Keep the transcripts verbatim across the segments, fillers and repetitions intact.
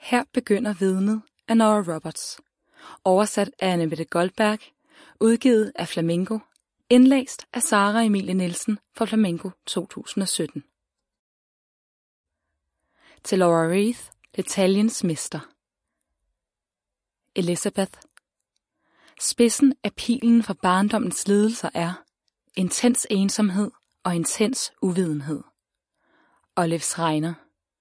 Her begynder vidnet af Nora Roberts. Oversat af Anne-Mette Goldberg. Udgivet af Flamingo. Indlæst af Sara Emilie Nielsen for Flamingo to tusind og sytten. Til Laura Reith, detaljens mester. Elizabeth. Spidsen af pilen fra barndommens lidelser er intens ensomhed og intens uvidenhed. Olive Schreiner.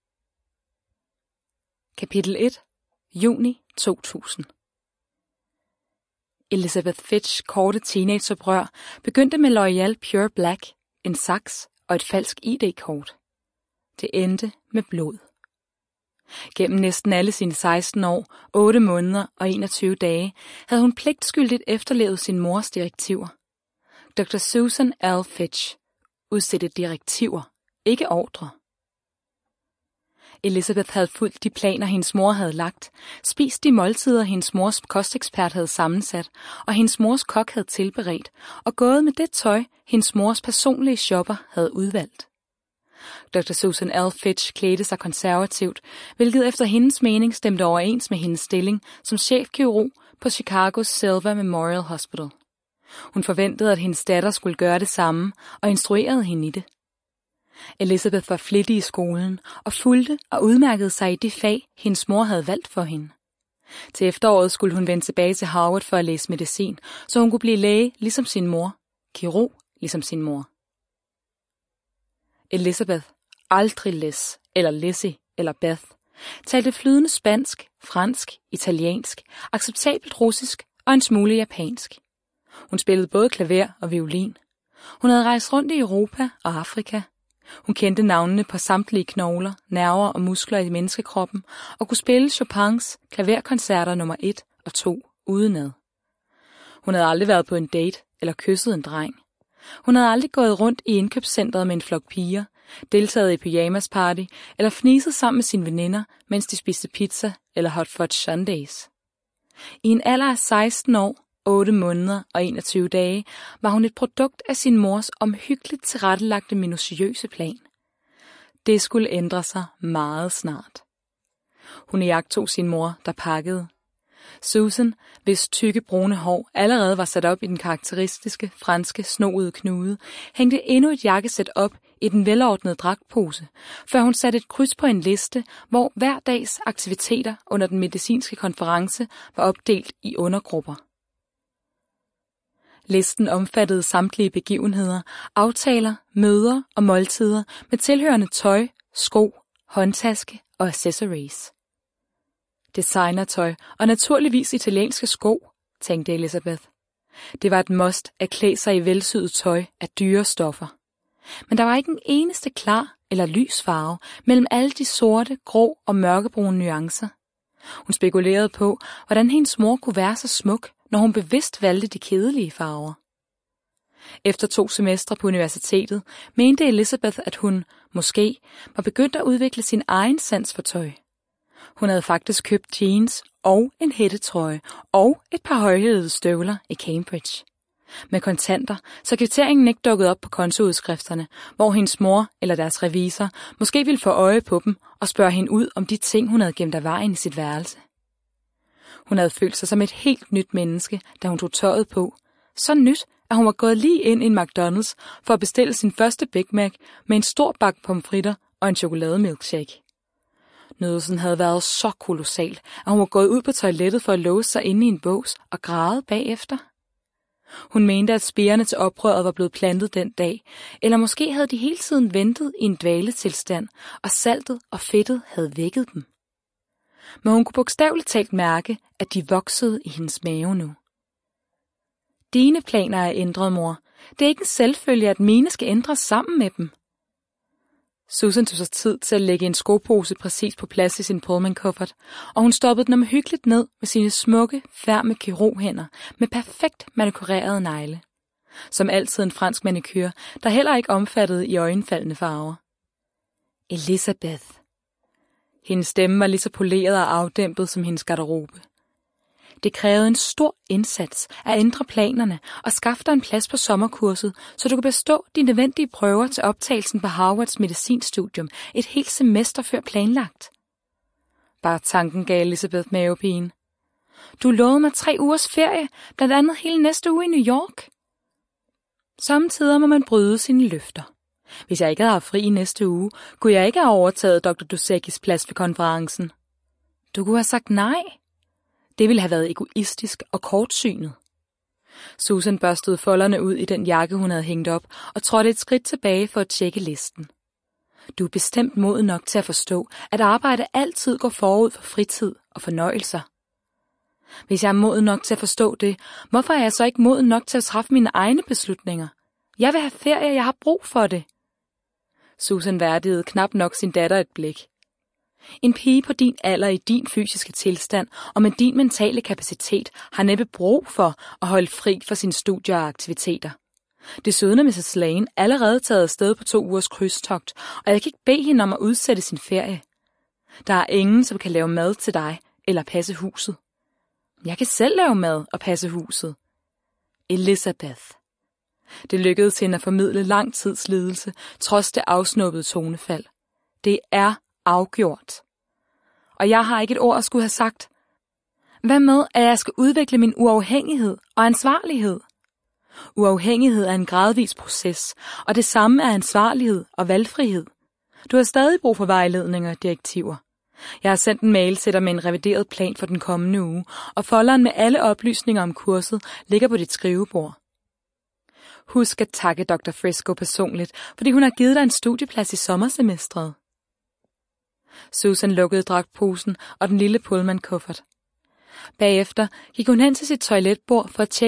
Kapitel et. Juni to tusind. Elizabeth Fitchs korte teenageoprør begyndte med L'Oreal Pure Black, en saks og et falsk I D-kort. Det endte med blod. Gennem næsten alle sine seksten år, otte måneder og enogtyve dage havde hun pligtskyldigt efterlevet sin mors direktiver. doktor Susan L. Fitch udstedte direktiver, ikke ordre. Elizabeth havde fulgt de planer, hendes mor havde lagt, spist de måltider, hendes mors kostekspert havde sammensat, og hendes mors kok havde tilberedt, og gået med det tøj, hendes mors personlige shopper havde udvalgt. doktor Susan L. Fitch klædte sig konservativt, hvilket efter hendes mening stemte overens med hendes stilling som chefkirurg på Chicagos Silver Memorial Hospital. Hun forventede, at hendes datter skulle gøre det samme, og instruerede hende i det. Elizabeth var flittig i skolen og fulgte og udmærkede sig i de fag, hendes mor havde valgt for hende. Til efteråret skulle hun vende tilbage til Harvard for at læse medicin, så hun kunne blive læge ligesom sin mor, kirurg ligesom sin mor. Elizabeth, aldrig Les, eller Lizzie, eller Beth, talte flydende spansk, fransk, italiensk, acceptabelt russisk og en smule japansk. Hun spillede både klaver og violin. Hun havde rejst rundt i Europa og Afrika. Hun kendte navnene på samtlige knogler, nerver og muskler i menneskekroppen og kunne spille Chopins klaverkoncerter nummer et og to udenad. Hun havde aldrig været på en date eller kysset en dreng. Hun havde aldrig gået rundt i indkøbscentret med en flok piger, deltaget i pyjamasparty eller fniset sammen med sine veninder, mens de spiste pizza eller hot fudge sundaes. I en alder af seksten år, otte måneder og enogtyve dage var hun et produkt af sin mors omhyggeligt tilrettelagte minutiøse plan. Det skulle ændre sig meget snart. Hun iagttog sin mor, der pakkede. Susan, hvis tykke brune hår allerede var sat op i den karakteristiske franske snoede knude, hængte endnu et jakkesæt op i den velordnede dragtpose, før hun satte et kryds på en liste, hvor hver dags aktiviteter under den medicinske konference var opdelt i undergrupper. Listen omfattede samtlige begivenheder, aftaler, møder og måltider med tilhørende tøj, sko, håndtaske og accessories. Designertøj og naturligvis italienske sko, tænkte Elizabeth. Det var et must at klæde sig i velsyet tøj af dyre stoffer. Men der var ikke en eneste klar eller lys farve mellem alle de sorte, grå og mørkebrune nuancer. Hun spekulerede på, hvordan hendes mor kunne være så smuk, når hun bevidst valgte de kedelige farver. Efter to semestre på universitetet mente Elizabeth, at hun, måske, var begyndt at udvikle sin egen sans for tøj. Hun havde faktisk købt jeans og en hættetrøje og et par højhælede støvler i Cambridge. Med kontanter, så kvitteringen ikke dukkede op på kontoudskrifterne, hvor hendes mor eller deres revisor måske ville få øje på dem og spørge hende ud om de ting, hun havde gemt af vejen i sit værelse. Hun havde følt sig som et helt nyt menneske, da hun tog tøjet på. Så nyt, at hun var gået lige ind i en McDonald's for at bestille sin første Big Mac med en stor bakke pomfritter og en chokolademilkshake. Nydelsen havde været så kolossal, at hun var gået ud på toilettet for at låse sig inde i en bås og græde bagefter. Hun mente, at spirene til oprøret var blevet plantet den dag, eller måske havde de hele tiden ventet i en dvaletilstand, og saltet og fedtet havde vækket dem. Men hun kunne bogstaveligt talt mærke, at de voksede i hendes mave nu. Dine planer er ændret, mor. Det er ikke en selvfølge, at mine skal ændres sammen med dem. Susan tog sig tid til at lægge en skopose præcis på plads i sin Pullman-kuffert, og hun stoppede den omhyggeligt ned med sine smukke, færme kirurghænder med perfekt manikurerede negle. Som altid en fransk manikyr, der heller ikke omfattede i øjenfaldende farver. Elizabeth. Hendes stemme var lige så poleret og afdæmpet som hendes garderobe. Det krævede en stor indsats at ændre planerne og skaffe dig en plads på sommerkurset, så du kan bestå de nødvendige prøver til optagelsen på Harvards medicinstudium et helt semester før planlagt. Bare tanken gav Elizabeth mavepine. Du lovede mig tre ugers ferie, blandt andet hele næste uge i New York. Samtidig må man bryde sine løfter. Hvis jeg ikke havde haft fri i næste uge, kunne jeg ikke have overtaget doktor Dosecki's plads ved konferencen. Du kunne have sagt nej. Det ville have været egoistisk og kortsynet. Susan børstede folderne ud i den jakke, hun havde hængt op, og trådte et skridt tilbage for at tjekke listen. Du er bestemt moden nok til at forstå, at arbejde altid går forud for fritid og fornøjelser. Hvis jeg er moden nok til at forstå det, hvorfor er jeg så ikke moden nok til at træffe mine egne beslutninger? Jeg vil have ferie, jeg har brug for det. Susan værdigede knap nok sin datter et blik. En pige på din alder i din fysiske tilstand og med din mentale kapacitet har næppe brug for at holde fri for sine studier og aktiviteter. Desuden er missus Lane allerede taget afsted på to ugers krydstogt, og jeg kan ikke bede hende om at udsætte sin ferie. Der er ingen, som kan lave mad til dig eller passe huset. Jeg kan selv lave mad og passe huset. Elizabeth. Det lykkedes hende at formidle lang tids lidelse, trods det afsnuppede tonefald. Det er afgjort. Og jeg har ikke et ord at skulle have sagt. Hvad med, at jeg skal udvikle min uafhængighed og ansvarlighed? Uafhængighed er en gradvis proces, og det samme er ansvarlighed og valgfrihed. Du har stadig brug for vejledninger og direktiver. Jeg har sendt en mail til dig med en revideret plan for den kommende uge, og folderen med alle oplysninger om kurset ligger på dit skrivebord. Husk at takke doktor Frisco personligt, fordi hun har givet dig en studieplads i sommersemestret. Susan lukkede dragtposen og den lille Pullman-kuffert. Bagefter gik hun hen til sit toiletbord for at tjekke